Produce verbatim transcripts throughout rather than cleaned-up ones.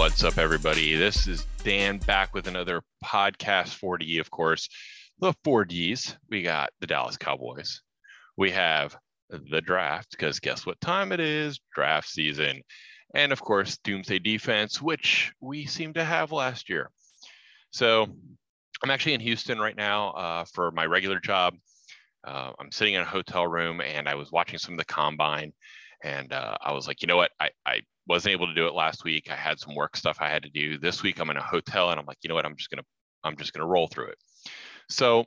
What's up, everybody? This is Dan back with another podcast four D, of course. The four Ds. We got the Dallas Cowboys. We have the draft, because guess what time it is? Draft season. And of course, Doomsday Defense, which we seem to have last year. So I'm actually in Houston right now uh, for my regular job. Uh, I'm sitting in a hotel room and I was watching some of the combine. And uh, I was like, you know what? I, I wasn't able to do it last week. I had some work stuff I had to do. This week I'm in a hotel and I'm like, you know what? I'm just gonna I'm just gonna roll through it. So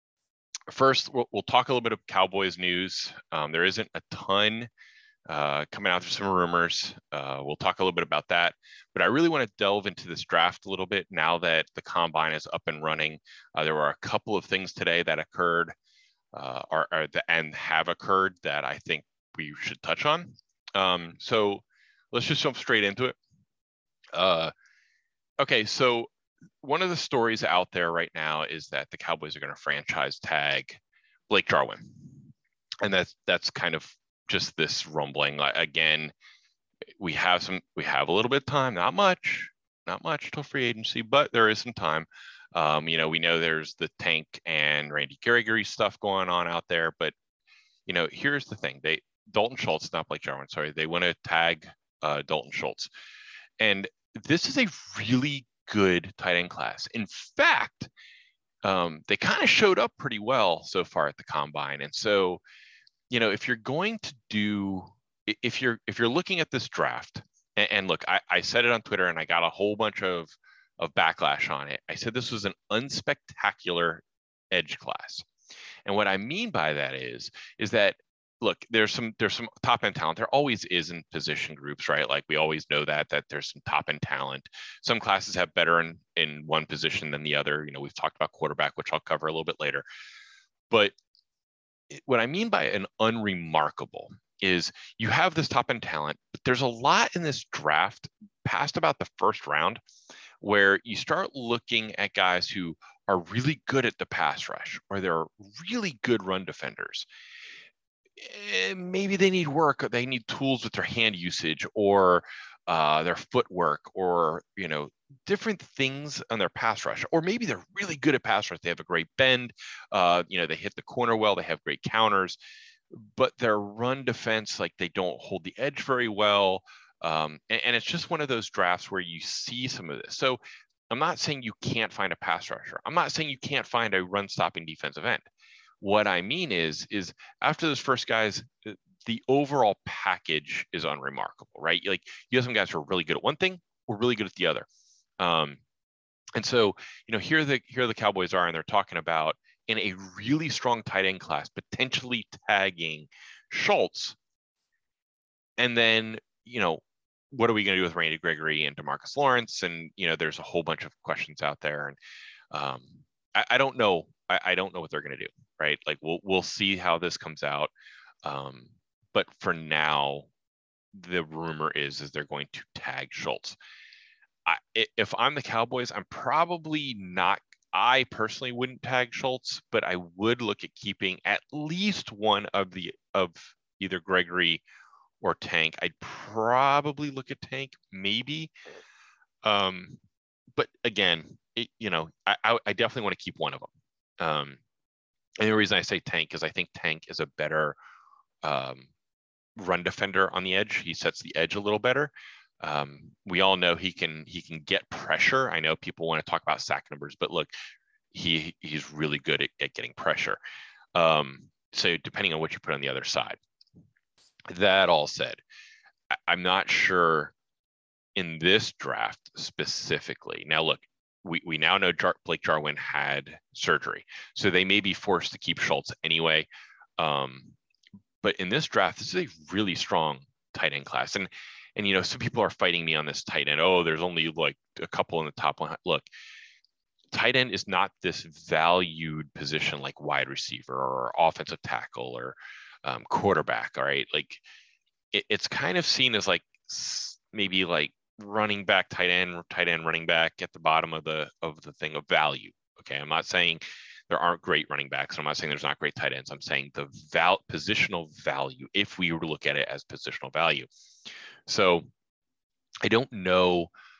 first, we'll, we'll talk a little bit of Cowboys news. Um, there isn't a ton uh, coming out. There's some rumors. Uh, we'll talk a little bit about that. But I really want to delve into this draft a little bit now that the combine is up and running. Uh, there were a couple of things today that occurred uh, or, or the, and have occurred that I think we should touch on. Um, so let's just jump straight into it. Uh, okay, so one of the stories out there right now is that the Cowboys are going to franchise tag Blake Jarwin, and that's that's kind of just this rumbling. Again, we have some, we have a little bit of time, not much, not much till free agency, but there is some time. Um, you know, we know there's the Tank and Randy Gregory stuff going on out there, but you know, here's the thing: they Dalton Schultz, not Blake Jarwin, sorry, they want to tag uh, Dalton Schultz. And this is a really good tight end class. In fact, um, they kind of showed up pretty well so far at the combine. And so, you know, if you're going to do, if you're if you're looking at this draft, and, and look, I, I said it on Twitter and I got a whole bunch of of backlash on it. I said this was an unspectacular edge class. And what I mean by that is, is that look, there's some there's some top end talent. There always is in position groups, right? Like we always know that that there's some top end talent. Some classes have better in in one position than the other. You know, we've talked about quarterback, which I'll cover a little bit later. But what I mean by an unremarkable is you have this top end talent, but there's a lot in this draft past about the first round where you start looking at guys who are really good at the pass rush, or they're really good run defenders. Maybe they need work, or they need tools with their hand usage, or uh, their footwork, or you know, different things on their pass rush. Or maybe they're really good at pass rush. They have a great bend. Uh, you know, they hit the corner well. They have great counters, but their run defense, like they don't hold the edge very well. Um, and, and it's just one of those drafts where you see some of this. So I'm not saying you can't find a pass rusher. I'm not saying you can't find a run stopping defensive end. What I mean is, is after those first guys, the overall package is unremarkable, right? Like you have some guys who are really good at one thing or really good at the other. Um, and so, you know, here the here the Cowboys are, and they're talking about in a really strong tight end class, potentially tagging Schultz. And then, you know, what are we going to do with Randy Gregory and DeMarcus Lawrence? And, you know, there's a whole bunch of questions out there. And um, I, I don't know. I, I don't know what they're going to do, right? Like we'll we'll see how this comes out. Um, but for now, the rumor is is they're going to tag Schultz. I, if I'm the Cowboys, I'm probably not. I personally wouldn't tag Schultz, but I would look at keeping at least one of the of either Gregory or Tank. I'd probably look at Tank, maybe. Um, but again, it, you know, I, I, I definitely want to keep one of them. Um, and the reason I say Tank is I think Tank is a better um, run defender on the edge. He sets the edge a little better. Um, we all know he can he can get pressure. I know people want to talk about sack numbers, but look, he he's really good at, at getting pressure. Um, so depending on what you put on the other side. That all said, I, I'm not sure in this draft specifically. Now, look, we, we now know Jar- Blake Jarwin had surgery, so they may be forced to keep Schultz anyway. Um, but in this draft, this is a really strong tight end class. And, and you know, some people are fighting me on this tight end. Oh, there's only like a couple in the top one. Look, tight end is not this valued position like wide receiver or offensive tackle or um, quarterback. All right. Like it, it's kind of seen as like maybe like running back, tight end, tight end, running back at the bottom of the, of the thing of value. Okay. I'm not saying there aren't great running backs. I'm not saying there's not great tight ends. I'm saying the val positional value, if we were to look at it as positional value. So I don't know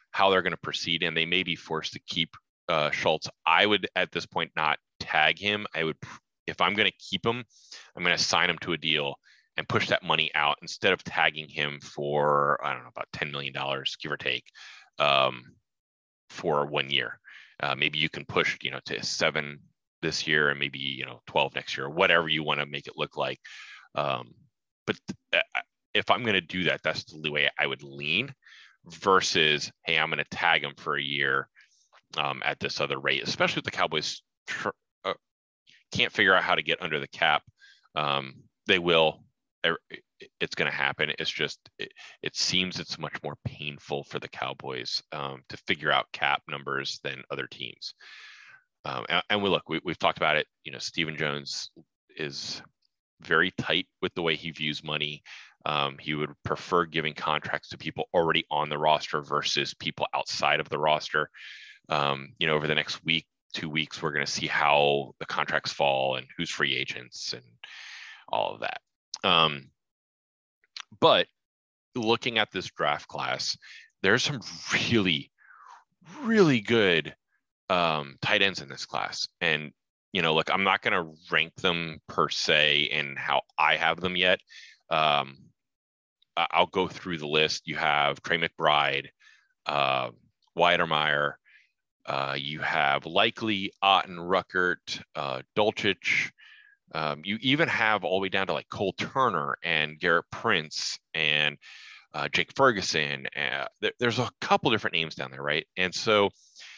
how they're going to proceed, and they may be forced to keep uh, Schultz. I would at this point not tag him. I would, if I'm going to keep him, I'm going to sign him to a deal and push that money out instead of tagging him for, I don't know, about ten million dollars, give or take, um, for one year. Uh, maybe you can push, you know, to seven this year and maybe, you know, twelve next year, whatever you want to make it look like. Um, but th- if I'm going to do that, that's the way I would lean versus, hey, I'm going to tag him for a year um, at this other rate, especially if the Cowboys tr- uh, can't figure out how to get under the cap. Um, they will. It's going to happen. It's just, it, it seems it's much more painful for the Cowboys um, to figure out cap numbers than other teams. Um, and, and we look, we, we've talked about it. You know, Stephen Jones is very tight with the way he views money. Um, he would prefer giving contracts to people already on the roster versus people outside of the roster. Um, you know, over the next week, two weeks, we're going to see how the contracts fall and who's free agents and all of that. Um, but looking at this draft class, there's some really, really good um, tight ends in this class. And, you know, look, I'm not going to rank them per se in how I have them yet. Um, I'll go through the list. You have Trey McBride, uh, Weidermeyer, uh, you have Likely, Otten, Ruckert, uh, Dulcich. Um, you even have all the way down to like Cole Turner and Garrett Prince and uh, Jake Ferguson. Uh, there, there's a couple different names down there, right? And so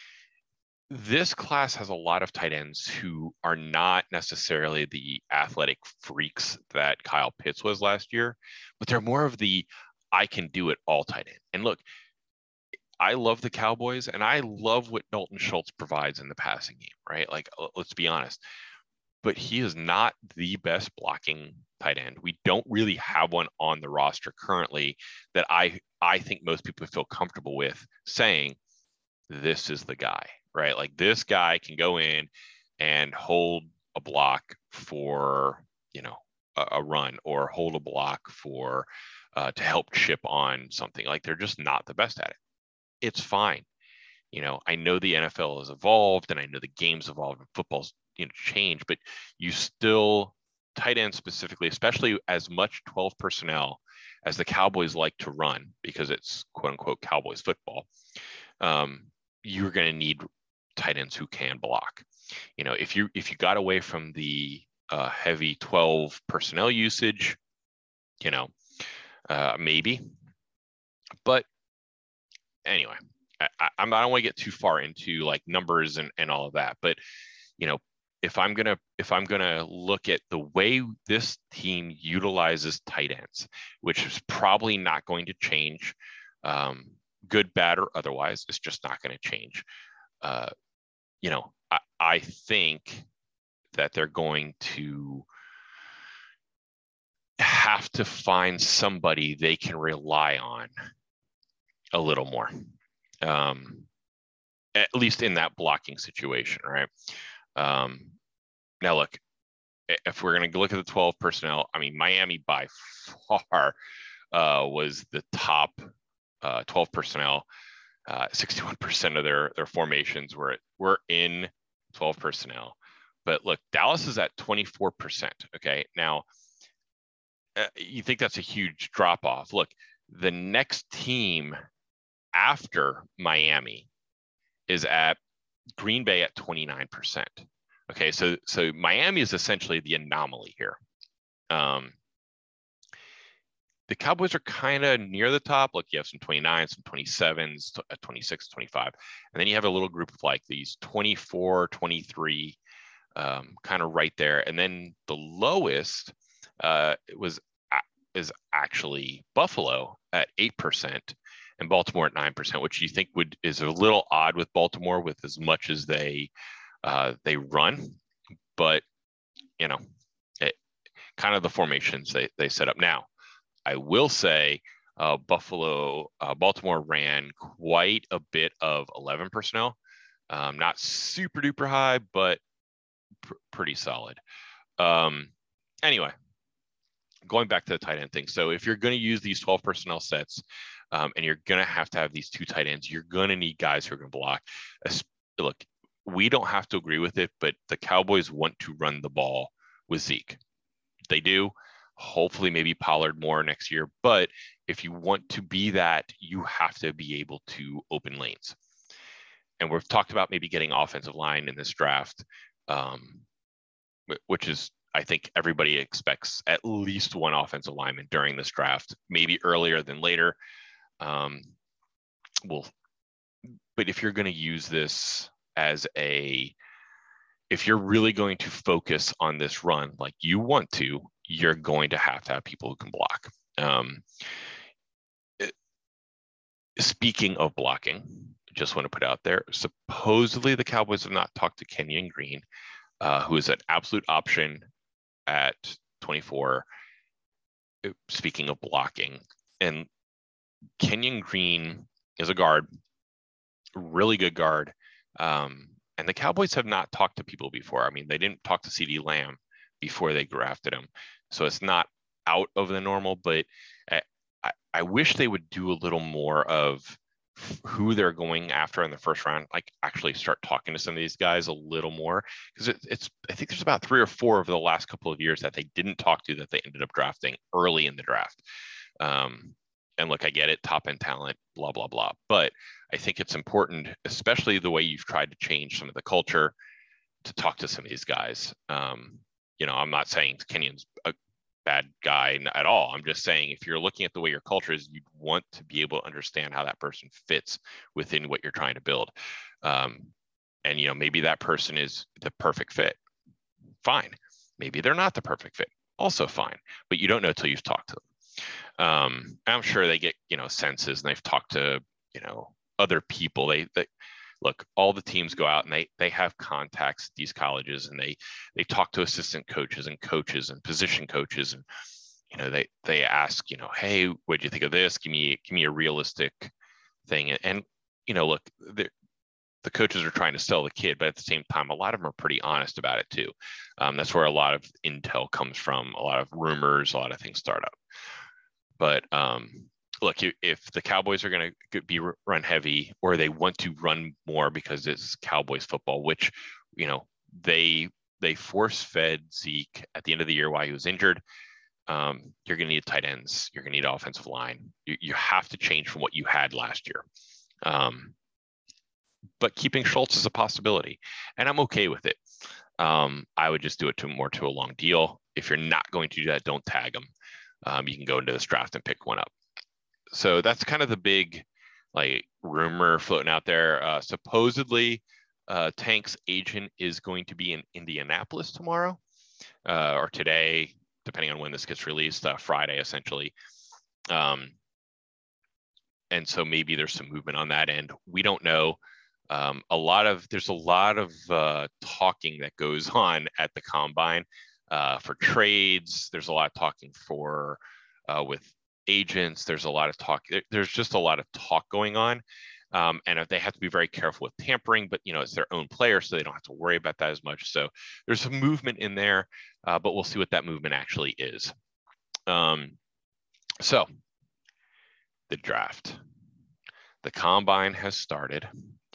this class has a lot of tight ends who are not necessarily the athletic freaks that Kyle Pitts was last year, but they're more of the I can do it all tight end. And look, I love the Cowboys and I love what Dalton Schultz provides in the passing game, right? Like, let's be honest, but he is not the best blocking tight end. We don't really have one on the roster currently that I, I think most people feel comfortable with saying, this is the guy, right? Like this guy can go in and hold a block for, you know, a, a run or hold a block for, uh, to help chip on something. Like they're just not the best at it. It's fine. You know, I know the N F L has evolved and I know the game's evolved and football's, you know, changed, but you still, tight end specifically, especially as much twelve personnel as the Cowboys like to run because it's quote unquote Cowboys football. Um, you're going to need tight ends who can block. You know, if you if you got away from the uh, heavy twelve personnel usage, you know, uh, maybe. But anyway, I, I, I don't want to get too far into like numbers and, and all of that. But, you know, if I'm gonna if I'm gonna look at the way this team utilizes tight ends, which is probably not going to change. Um, good, bad, or otherwise, it's just not going to change. Uh, you know, I, I think that they're going to have to find somebody they can rely on a little more, um, at least in that blocking situation, right? Um, now, look, if we're going to look at the twelve personnel, I mean, Miami by far uh, was the top uh, twelve personnel. Uh, sixty-one percent of their their formations were were in twelve personnel. But look, Dallas is at twenty-four percent. Okay, now uh, you think that's a huge drop off. Look, the next team after Miami is at Green Bay at twenty-nine percent. Okay, so so Miami is essentially the anomaly here. Um, the Cowboys are kind of near the top. Look, you have some twenty-nines, some twenty-sevens, twenty-six, twenty-five. And then you have a little group of like these twenty-four, twenty-three, um, kind of right there. And then the lowest uh, was is actually Buffalo at eight percent and Baltimore at nine percent, which you think would is a little odd with Baltimore with as much as they uh, they run. But, you know, it, kind of the formations they, they set up now. I will say uh, Buffalo, uh, Baltimore ran quite a bit of eleven personnel. Um, not super duper high, but pr- pretty solid. Um, anyway, going back to the tight end thing. So if you're going to use these twelve personnel sets, um, and you're going to have to have these two tight ends, you're going to need guys who are going to block. Look, we don't have to agree with it, but the Cowboys want to run the ball with Zeke. They do. Hopefully maybe Pollard more next year. But if you want to be that, you have to be able to open lanes. And we've talked about maybe getting offensive line in this draft, um, which is, I think everybody expects at least one offensive lineman during this draft, maybe earlier than later. Um, we'll, but if you're going to use this as a, if you're really going to focus on this run like you want to, you're going to have to have people who can block. Um, it, speaking of blocking, just want to put out there, supposedly the Cowboys have not talked to Kenyon Green, uh, who is an absolute option at twenty-four. Speaking of blocking, and Kenyon Green is a guard, really good guard. Um, and the Cowboys have not talked to people before. I mean, they didn't talk to CeeDee Lamb before they drafted him. So it's not out of the normal, but I, I, I wish they would do a little more of who they're going after in the first round, like actually start talking to some of these guys a little more. Because it, it's, I think there's about three or four of the last couple of years that they didn't talk to that they ended up drafting early in the draft. Um, and look, I get it, top end talent, blah, blah, blah. But I think it's important, especially the way you've tried to change some of the culture, to talk to some of these guys. Um, you know, I'm not saying Kenyon's a bad guy at all. I'm just saying if you're looking at the way your culture is, you want to be able to understand how that person fits within what you're trying to build. Um, and, you know, maybe that person is the perfect fit. Fine. Maybe they're not the perfect fit. Also fine. But you don't know till you've talked to them. Um, I'm sure they get, you know, senses, and they've talked to, you know, other people. They, they look, all the teams go out and they they have contacts at these colleges, and they they talk to assistant coaches and coaches and position coaches, and you know they they ask, you know, hey, what do you think of this? Give me give me a realistic thing. And, and you know, look, the the coaches are trying to sell the kid, but at the same time, a lot of them are pretty honest about it too. Um, that's where a lot of intel comes from, a lot of rumors, a lot of things start up. But um, look, if the Cowboys are going to be run heavy, or they want to run more because it's Cowboys football, which, you know, they they force-fed Zeke at the end of the year while he was injured. Um, you're going to need tight ends. You're going to need offensive line. You, you have to change from what you had last year. Um, but keeping Schultz is a possibility, and I'm okay with it. Um, I would just do it to more to a long deal. If you're not going to do that, don't tag him. Um, you can go into this draft and pick one up. So that's kind of the big, like, rumor floating out there. Uh, supposedly, uh, Tank's agent is going to be in Indianapolis tomorrow, uh, or today, depending on when this gets released, uh, Friday, essentially. Um, and so maybe there's some movement on that end. We don't know. Um, a lot of there's a lot of uh, talking that goes on at the combine. Uh, for trades, there's a lot of talking for uh, with agents. There's a lot of talk. There's just a lot of talk going on, um, and they have to be very careful with tampering. But you know, it's their own player, so they don't have to worry about that as much. So there's some movement in there, uh, but we'll see what that movement actually is. Um, so the draft, the combine has started.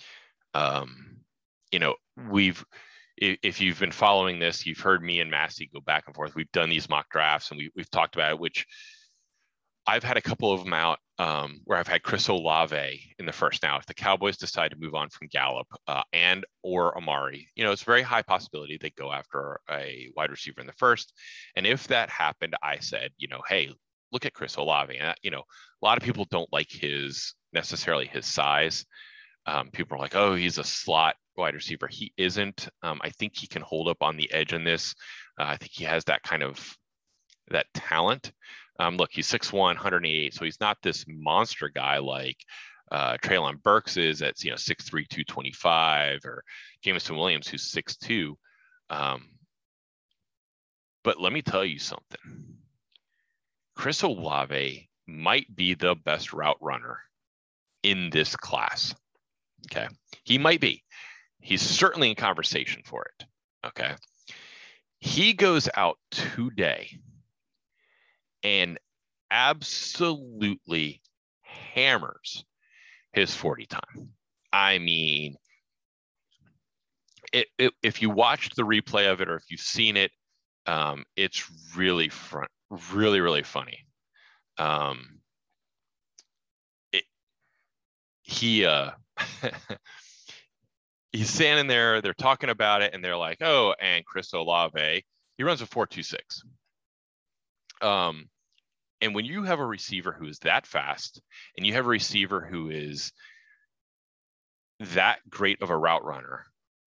Um, you know, we've. If you've been following this, you've heard me and Massey go back and forth. We've done these mock drafts, and we, we've talked about it, which I've had a couple of them out um, where I've had Chris Olave in the first. Now, if the Cowboys decide to move on from Gallup uh, and or Amari, you know, it's a very high possibility they go after a wide receiver in the first. And if that happened, I said, you know, hey, look at Chris Olave. And, you know, a lot of people don't like his necessarily his size. Um, people are like, oh, he's a slot wide receiver. He isn't. Um, I think he can hold up on the edge in this. Uh, I think he has that kind of that talent. Um, look, he's six one, one eighty-eight, so he's not this monster guy like uh, Treylon Burks is at, you know, six three, two twenty-five, or Jameson Williams, who's six two. Um, but let me tell you something. Chris Olave might be the best route runner in this class. Okay, he might be. He's certainly in conversation for it. Okay, he goes out today and absolutely hammers his forty time. I mean, it, it, if you watched the replay of it or if you've seen it, um, it's really front, really, really funny. Um, it, he, uh, he's standing there, they're talking about it, and they're like, oh, and Chris Olave, he runs a four two six. Um, and when you have a receiver who is that fast, and you have a receiver who is that great of a route runner,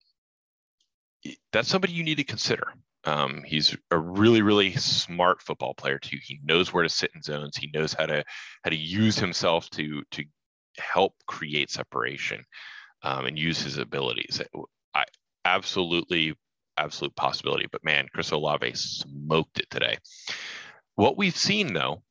that's somebody you need to consider. Um, he's a really, really smart football player too. He knows where to sit in zones. He knows how to how to use himself to to help create separation um, and use his abilities. I absolutely, absolute possibility. But man, Chris Olave smoked it today. What we've seen though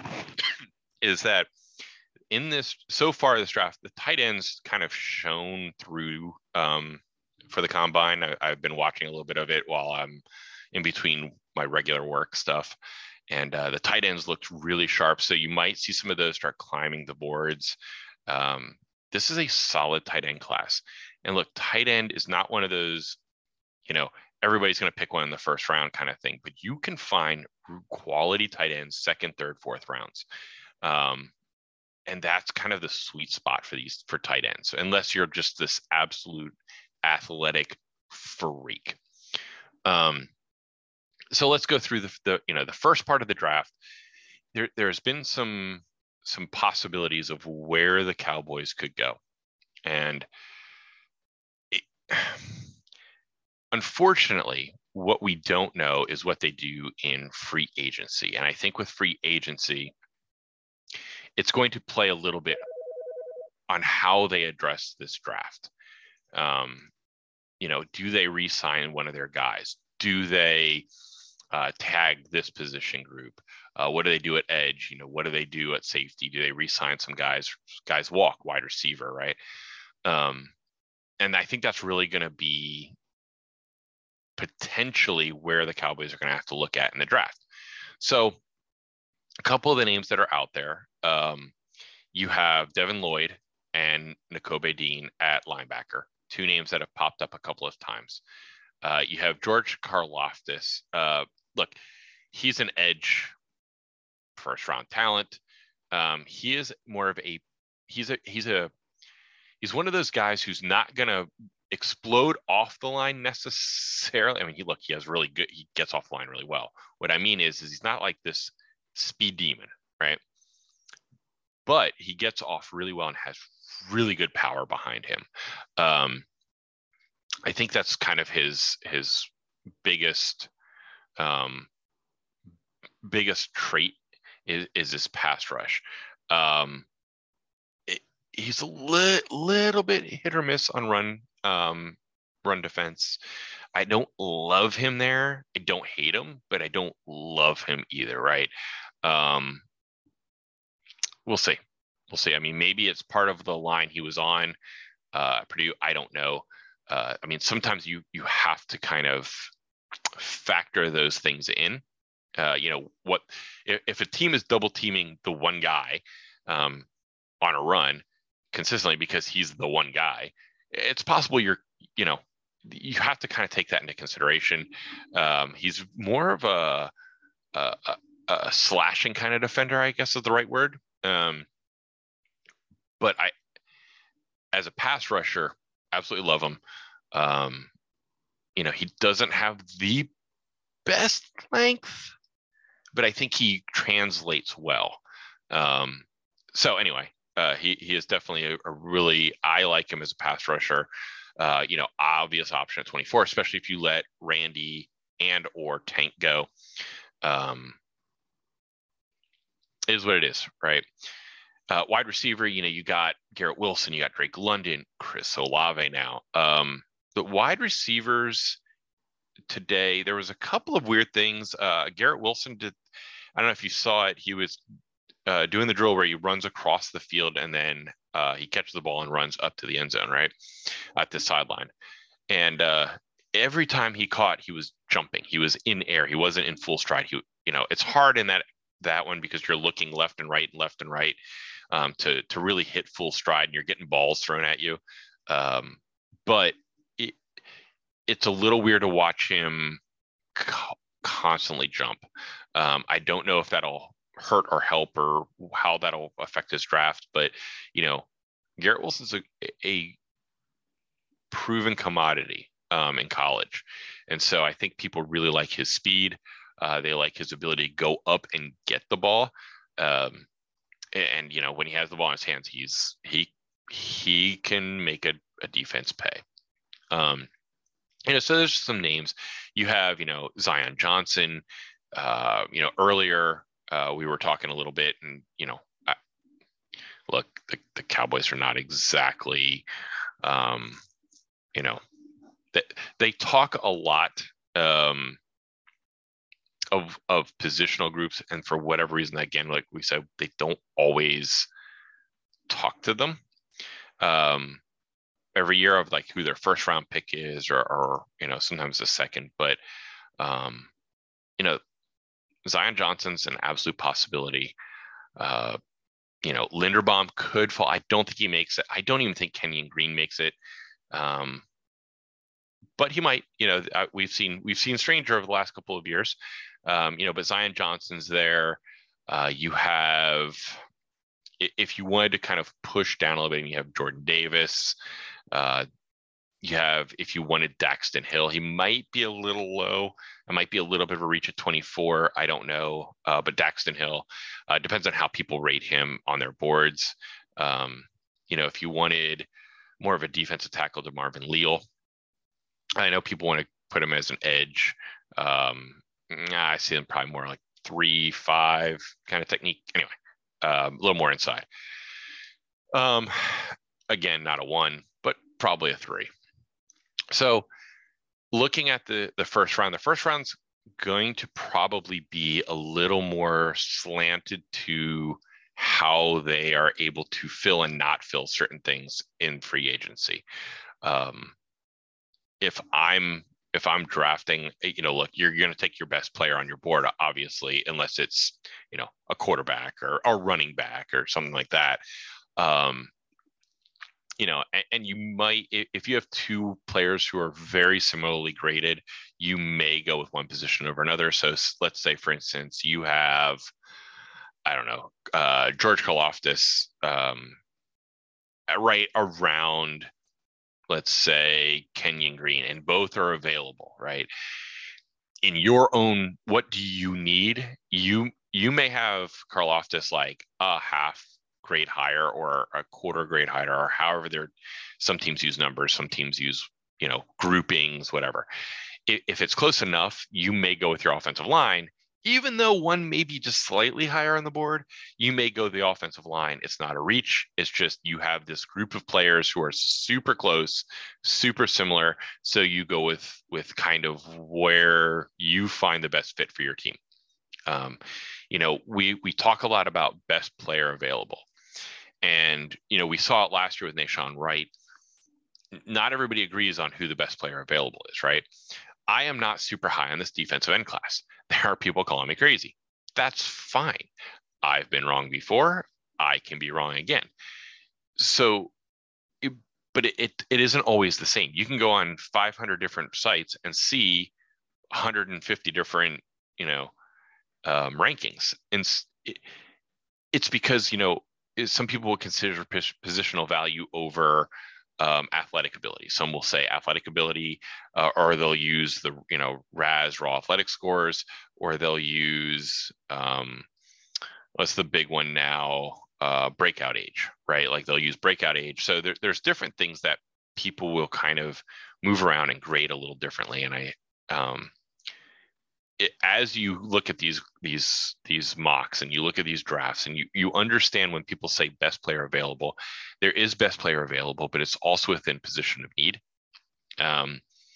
is that in this so far this draft, the tight ends kind of shown through. Um, for the combine. I, I've been watching a little bit of it while I'm in between my regular work stuff. And uh, the tight ends looked really sharp. So you might see some of those start climbing the boards. Um, this is a solid tight end class. And look, tight end is not one of those, you know, everybody's going to pick one in the first round kind of thing, but you can find quality tight ends, second, third, fourth rounds. Um, and that's kind of the sweet spot for these, for tight ends, unless you're just this absolute athletic freak. Um, so let's go through the, the you know the first part of the draft. There, there's been some some possibilities of where the Cowboys could go, and it, unfortunately, what we don't know is what they do in free agency. And I think with free agency, it's going to play a little bit on how they address this draft. Um, you know, do they re-sign one of their guys? Do they uh, tag this position group? Uh, what do they do at edge? You know, what do they do at safety? Do they re-sign some guys? Guys walk, wide receiver, right? Um, and I think that's really going to be potentially where the Cowboys are going to have to look at in the draft. So a couple of the names that are out there, um, you have Devin Lloyd and Nakobe Dean at linebacker. Two names that have popped up a couple of times. Uh, you have George Karlaftis. Uh, look, he's an edge first round talent. Um, he is more of a he's a he's a he's one of those guys who's not gonna explode off the line necessarily. I mean, he look he has really good he gets off the line really well. What I mean is, is he's not like this speed demon, right? But he gets off really well and has really good power behind him. Um, I think that's kind of his his biggest um, biggest trait is, is his pass rush. Um, it, he's a li- little bit hit or miss on run um, run defense. I don't love him there. I don't hate him, but I don't love him either, right? Um, we'll see. We'll see. I mean, maybe it's part of the line he was on. Uh, Purdue, I don't know. Uh, I mean, sometimes you you have to kind of factor those things in. Uh, you know, what if, if a team is double teaming the one guy um, on a run consistently because he's the one guy, it's possible you're, you know, you have to kind of take that into consideration. Um, he's more of a, a, a, a slashing kind of defender, I guess is the right word. Um, but I, as a pass rusher, absolutely love him. Um, you know, he doesn't have the best length, but I think he translates well. Um, so anyway, uh, he he is definitely a, a really, I like him as a pass rusher. Uh, you know, obvious option at twenty-four, especially if you let Randy and or Tank go. Um, it is what it is, right? Uh, wide receiver, you know, you got Garrett Wilson, you got Drake London, Chris Olave now. Um, the wide receivers today, there was a couple of weird things. Uh, Garrett Wilson did, I don't know if you saw it, he was uh, doing the drill where he runs across the field and then uh, he catches the ball and runs up to the end zone, right, at the sideline. And uh, every time he caught, he was jumping. He was in air. He wasn't in full stride. He, you know, it's hard in that that one because you're looking left and right and left and right um, to to really hit full stride, and you're getting balls thrown at you. Um, but it, it's a little weird to watch him co- constantly jump. Um, I don't know if that'll hurt or help or how that'll affect his draft, but you know, Garrett Wilson's a, a proven commodity um, in college, and so I think people really like his speed. Uh, they like his ability to go up and get the ball. Um, and you know, when he has the ball in his hands, he's he he can make a, a defense pay. Um, you know, so there's some names. You have, you know, Zion Johnson. Uh, you know, earlier uh, we were talking a little bit, and you know, I, look, the, the Cowboys are not exactly, um, you know, they they talk a lot um, of of positional groups, and for whatever reason, again, like we said, they don't always talk to them. Um, every year of like who their first round pick is, or, or you know, sometimes the second, but um, you know, Zion Johnson's an absolute possibility. Uh, you know, Linderbaum could fall. I don't think he makes it. I don't even think Kenyon Green makes it. Um, but he might. You know, we've seen we've seen Stranger over the last couple of years. Um, you know, but Zion Johnson's there. Uh, you have, if you wanted to kind of push down a little bit, you have Jordan Davis. Uh, you have, if you wanted Daxton Hill, he might be a little low. It might be a little bit of a reach at twenty-four. I don't know. Uh, but Daxton Hill uh, depends on how people rate him on their boards. Um, you know, if you wanted more of a defensive tackle, to Marvin Leal. I know people want to put him as an edge. Um, I see him probably more like three, five kind of technique. Anyway, uh, a little more inside. Um, again, not a one, but probably a three. So looking at the the first round, the first round's going to probably be a little more slanted to how they are able to fill and not fill certain things in free agency. Um, if I'm if I'm drafting, you know, look, you're, you're going to take your best player on your board, obviously, unless it's, you know, a quarterback or a running back or something like that. Um, you know, and, and you might, if you have two players who are very similarly graded, you may go with one position over another. So let's say, for instance, you have, I don't know, uh, George Karlaftis um, right around, let's say, Kenyon Green, and both are available, right? In your own, what do you need? You you may have Karlaftis like a half grade higher or a quarter grade higher, or however they're, some teams use numbers, some teams use, you know, groupings, whatever. If, if it's close enough, you may go with your offensive line. Even though one may be just slightly higher on the board, you may go the offensive line. It's not a reach. It's just you have this group of players who are super close, super similar. So you go with with kind of where you find the best fit for your team. Um, you know, we we talk a lot about best player available, and you know, we saw it last year with Nahshon Wright. Not everybody agrees on who the best player available is, right? I am not super high on this defensive end class. There are people calling me crazy. That's fine. I've been wrong before. I can be wrong again. So, it, but it, it, it isn't always the same. You can go on five hundred different sites and see one hundred fifty different, you know, um, rankings. And it, it's because, you know, some people will consider positional value over Um, athletic ability. Some will say athletic ability, uh, or they'll use the, you know, R A S, raw athletic scores, or they'll use, um, what's the big one now? Uh, breakout age, right? Like they'll use breakout age. So there, there's different things that people will kind of move around and grade a little differently. And I, um, it, as you look at these these these mocks and you look at these drafts and you you understand when people say best player available, there is best player available, but it's also within position of need. Um,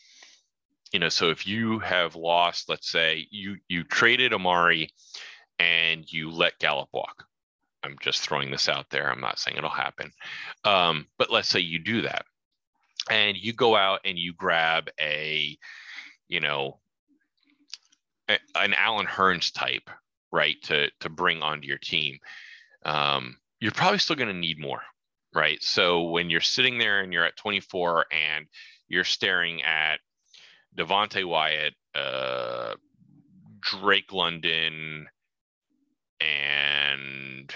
you know, so if you have lost, let's say you you traded Amari and you let Gallup walk. I'm just throwing this out there. I'm not saying it'll happen, um, but let's say you do that, and you go out and you grab a, you know, an Alan Hearns type, right, to to bring onto your team, um, you're probably still going to need more, right? So when you're sitting there and you're at twenty-four and you're staring at Devonte Wyatt, uh, Drake London, and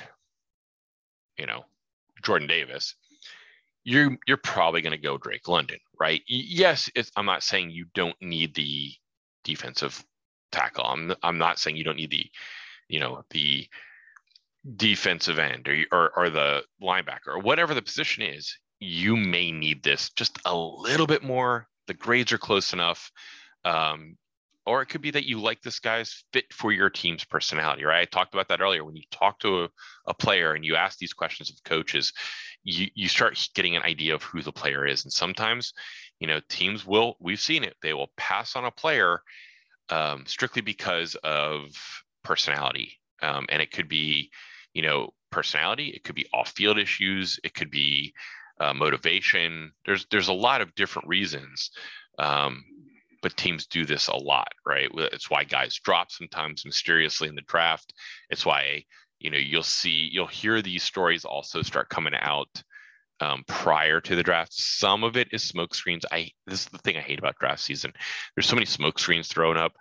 you know Jordan Davis, you're you're probably going to go Drake London, right? Yes, it's, I'm not saying you don't need the defensive tackle. I'm I'm not saying you don't need the, you know, the defensive end or or, or the linebacker or whatever the position is. You may need this just a little bit more. The grades are close enough. Um, or it could be that you like this guy's fit for your team's personality, right? I talked about that earlier. When you talk to a, a player and you ask these questions of coaches, you, you start getting an idea of who the player is. And sometimes, you know, teams will, we've seen it, they will pass on a player um, strictly because of personality. Um, and it could be, you know, personality, it could be off-field issues, it could be uh, motivation. There's, there's a lot of different reasons. Um, but teams do this a lot, right? It's why guys drop sometimes mysteriously in the draft. It's why, you know, you'll see, you'll hear these stories also start coming out um, prior to the draft. Some of it is smoke screens. I, this is the thing I hate about draft season. There's so many smoke screens thrown up.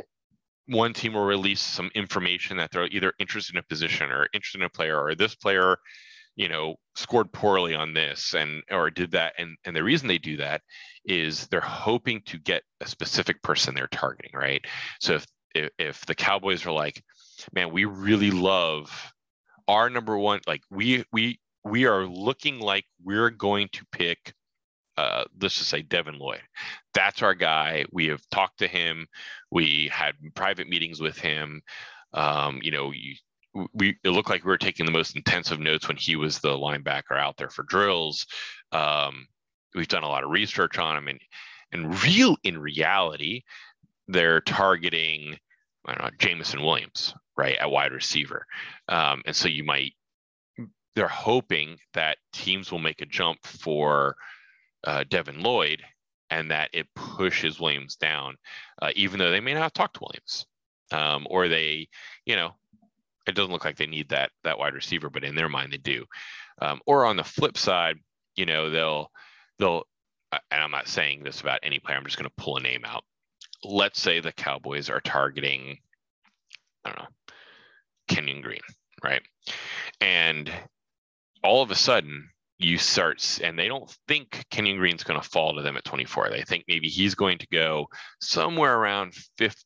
One team will release some information that they're either interested in a position or interested in a player, or this player, you know, scored poorly on this and or did that. And and the reason they do that is they're hoping to get a specific person they're targeting, right? So if if, if the Cowboys are like, man, we really love our number one, like we we we are looking like we're going to pick uh let's just say Devin Lloyd. That's our guy. We have talked to him. We had private meetings with him. Um, you know, you we it looked like we were taking the most intensive notes when he was the linebacker out there for drills. Um, we've done a lot of research on him, and and real in reality, they're targeting, I don't know, Jameson Williams, right, at wide receiver. Um, and so you might, they're hoping that teams will make a jump for uh, Devin Lloyd and that it pushes Williams down, uh, even though they may not have talked to Williams. Um, or they, you know, it doesn't look like they need that that wide receiver, but in their mind they do. Um, or on the flip side, you know, they'll they'll, and I'm not saying this about any player, I'm just going to pull a name out. Let's say the Cowboys are targeting, I don't know, Kenyon Green, right? And all of a sudden you start, and they don't think Kenyon Green's going to fall to them at twenty-four. They think maybe he's going to go somewhere around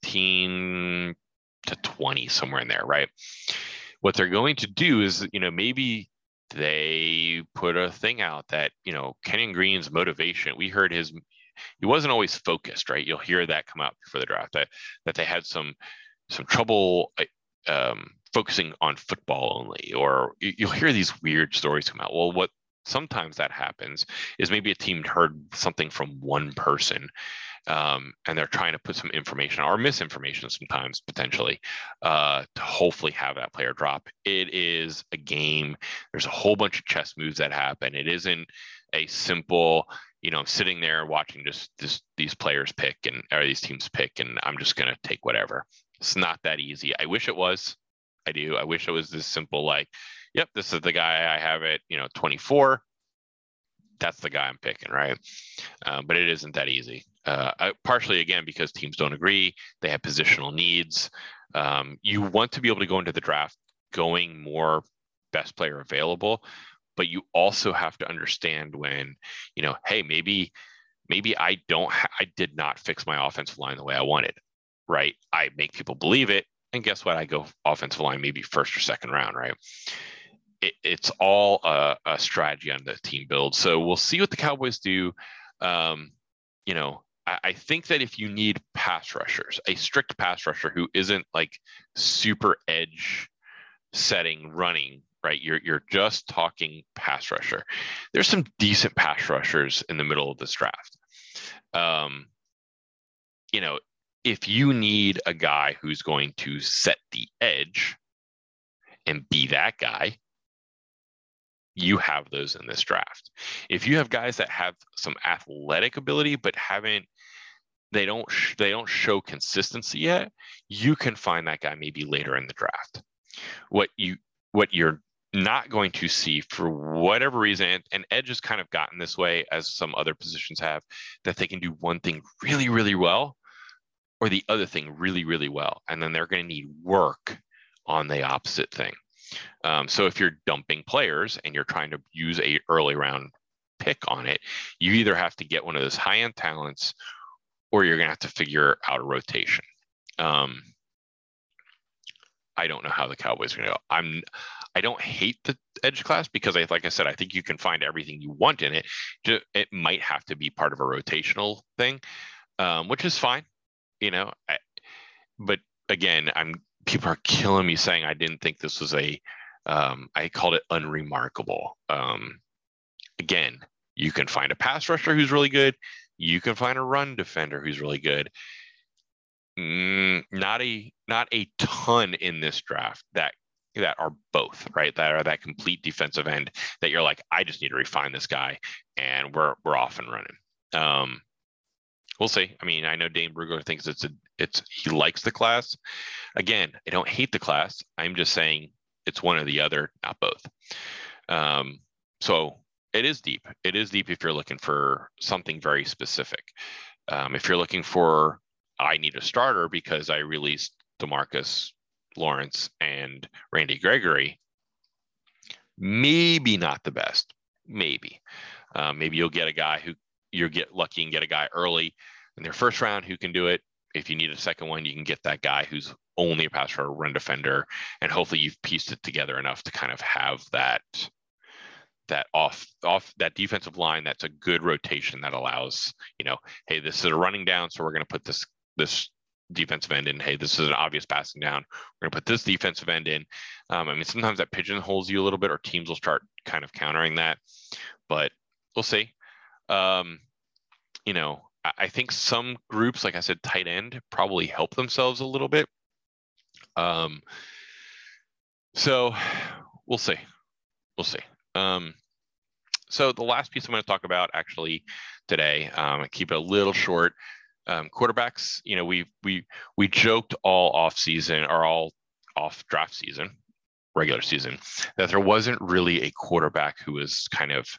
fifteen to twenty, somewhere in there, right? What they're going to do is, you know, maybe they put a thing out that, you know, Kenyon Green's motivation, we heard his, he wasn't always focused, right? You'll hear that come out before the draft, that that they had some some trouble um, focusing on football only, or you'll hear these weird stories come out. Well, what sometimes that happens is maybe a team heard something from one person, um, and they're trying to put some information or misinformation sometimes potentially uh, to hopefully have that player drop. It is a game. There's a whole bunch of chess moves that happen. It isn't a simple, you know, I'm sitting there watching just this, these players pick and or these teams pick, and I'm just going to take whatever. It's not that easy. I wish it was. I do. I wish it was this simple, like, yep, this is the guy I have at, you know, twenty-four. That's the guy I'm picking, right? Um, but it isn't that easy. Uh, I, partially, again, because teams don't agree. They have positional needs. Um, you want to be able to go into the draft going more best player available, but you also have to understand when, you know, hey, maybe, maybe I don't, ha- I did not fix my offensive line the way I wanted, right? I make people believe it. And guess what? I go offensive line, maybe first or second round, right? It, it's all a, a strategy on the team build. So we'll see what the Cowboys do. Um, you know, I, I think that if you need pass rushers, a strict pass rusher who isn't like super edge setting running, right? You're you're just talking pass rusher. There's some decent pass rushers in the middle of this draft. Um, you know, if you need a guy who's going to set the edge and be that guy, you have those in this draft. If you have guys that have some athletic ability but haven't they don't sh- they don't show consistency yet, you can find that guy maybe later in the draft. What you what you're not going to see for whatever reason, and, and edge has kind of gotten this way as some other positions have, that they can do one thing really, really well or the other thing really, really well. And then they're going to need work on the opposite thing. Um, so if you're dumping players and you're trying to use a early round pick on it, you either have to get one of those high end talents or you're going to have to figure out a rotation. Um, I don't know how the Cowboys are going to go. I'm, I don't hate the edge class because I, like I said, I think you can find everything you want in it. It might have to be part of a rotational thing, um, which is fine, you know. I, but again, I'm people are killing me saying I didn't think this was a. Um, I called it unremarkable. Um, again, you can find a pass rusher who's really good. You can find a run defender who's really good. Mm, not a not a ton in this draft that that are both, right, that are that complete defensive end that you're like, I just need to refine this guy and we're we're off and running. Um, we'll see. I mean, I know Dane Brugler thinks it's a it's he likes the class. Again, I don't hate the class. I'm just saying it's one or the other, not both. Um, so it is deep. It is deep if you're looking for something very specific. Um, if you're looking for, I need a starter because I released DeMarcus Lawrence and Randy Gregory, maybe not the best. Maybe. Uh, maybe you'll get a guy who you get lucky and get a guy early in their first round who can do it. If you need a second one, you can get that guy who's only a pass rusher, run defender, and hopefully you've pieced it together enough to kind of have that that off off that defensive line that's a good rotation that allows, you know, hey, this is a running down, so we're going to put this this defensive end in. Hey, this is an obvious passing down, we're going to put this defensive end in. Um, I mean, sometimes that pigeonholes you a little bit, or teams will start kind of countering that, but we'll see. Um, you know, I, I think some groups, like I said, tight end probably help themselves a little bit. Um, so we'll see. We'll see. Um, so the last piece I'm going to talk about actually today, um, I keep it a little short. Um, quarterbacks, you know, we we we joked all off season or all off draft season, regular season, that there wasn't really a quarterback who was kind of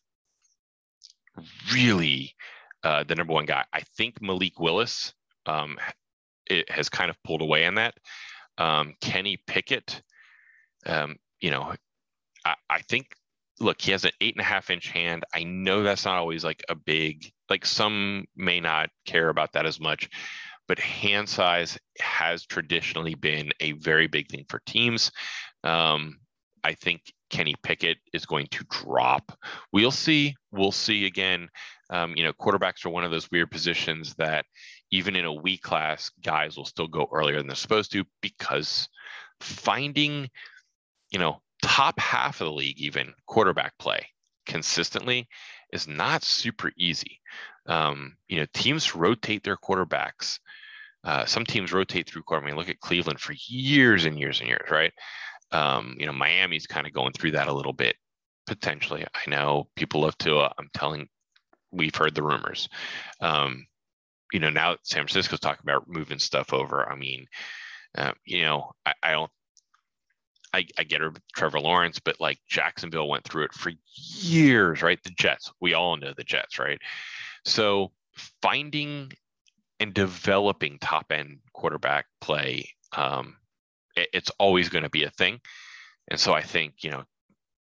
really uh, the number one guy. I think Malik Willis um, it has kind of pulled away on that. Um, Kenny Pickett, um, you know, I, I think, look, he has an eight and a half inch hand. I know that's not always like a big, like some may not care about that as much, but hand size has traditionally been a very big thing for teams. Um, I think Kenny Pickett is going to drop. We'll see. We'll see again. Um, you know, quarterbacks are one of those weird positions that even in a weak class, guys will still go earlier than they're supposed to, because finding, you know, top half of the league, even quarterback play consistently is not super easy. Um, you know, teams rotate their quarterbacks. Uh, some teams rotate through quarterback. I mean, look at Cleveland for years and years and years, right? Um, you know, Miami's kind of going through that a little bit, potentially. I know people love Tua. I'm telling, we've heard the rumors. Um, you know, now San Francisco's talking about moving stuff over. I mean, uh, you know, I, I don't, I, I get her, Trevor Lawrence, but like Jacksonville went through it for years, right? The Jets, we all know the Jets, right? So finding and developing top end quarterback play, um, it, it's always going to be a thing. And so I think, you know,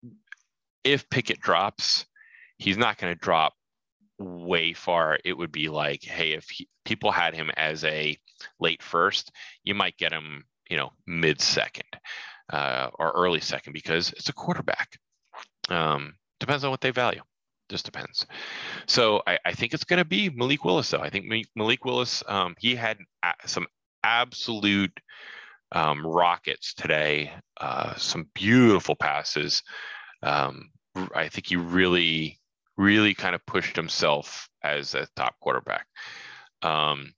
if Pickett drops, he's not going to drop way far. It would be like, hey, if he, people had him as a late first, you might get him, you know, mid second. Uh, or early second, because it's a quarterback. Um, depends on what they value. Just depends. So I, I think it's going to be Malik Willis, though. I think Malik Willis, um, he had some absolute um, rockets today, uh, some beautiful passes. Um, I think he really, really kind of pushed himself as a top quarterback. Um,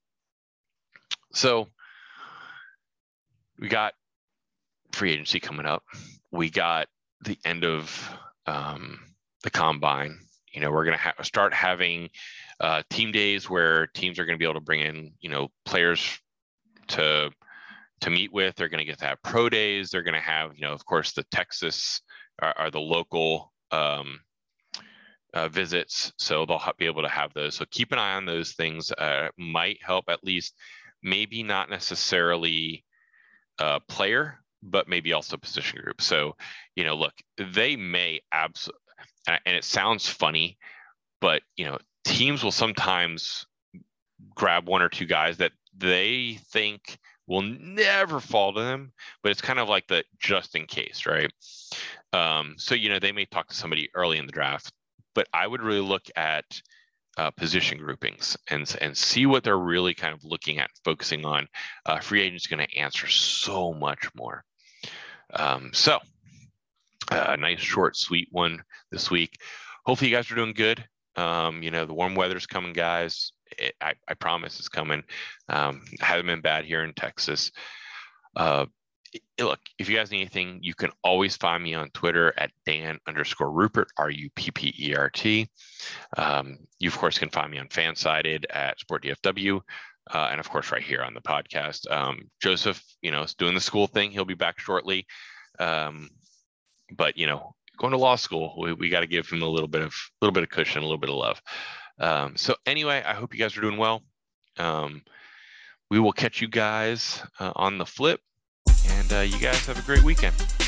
so we got free agency coming up. We got the end of um, the combine. you know, we're going to ha- start having uh, team days where teams are going to be able to bring in, you know, players to to meet with. They're going to get to have pro days. They're going to have, you know, of course, the Texas are, are the local um, uh, visits, so they'll ha- be able to have those. So keep an eye on those things. Uh, might help at least, maybe not necessarily a player, but maybe also position group. So, you know, look, they may absolutely, and it sounds funny, but, you know, teams will sometimes grab one or two guys that they think will never fall to them, but it's kind of like the just in case, right? Um, so, you know, they may talk to somebody early in the draft, but I would really look at uh, position groupings and and see what they're really kind of looking at, focusing on. Uh, free agent's going to answer so much more. Um, so, a uh, nice, short, sweet one this week. Hopefully, you guys are doing good. Um, you know, the warm weather's coming, guys. It, I, I promise it's coming. Um, hasn't been bad here in Texas. Uh, look, if you guys need anything, you can always find me on Twitter at Dan underscore Ruppert, R U P P E R T. Um, you, of course, can find me on Fansided at Sport D F W. Uh, and, of course, right here on the podcast. Um, Joseph, you know, is doing the school thing. He'll be back shortly. Um, but, you know, going to law school, we, we got to give him a little bit of a little bit of cushion, a little bit of love. Um, so anyway, I hope you guys are doing well. Um, we will catch you guys uh, on the flip, and uh, you guys have a great weekend.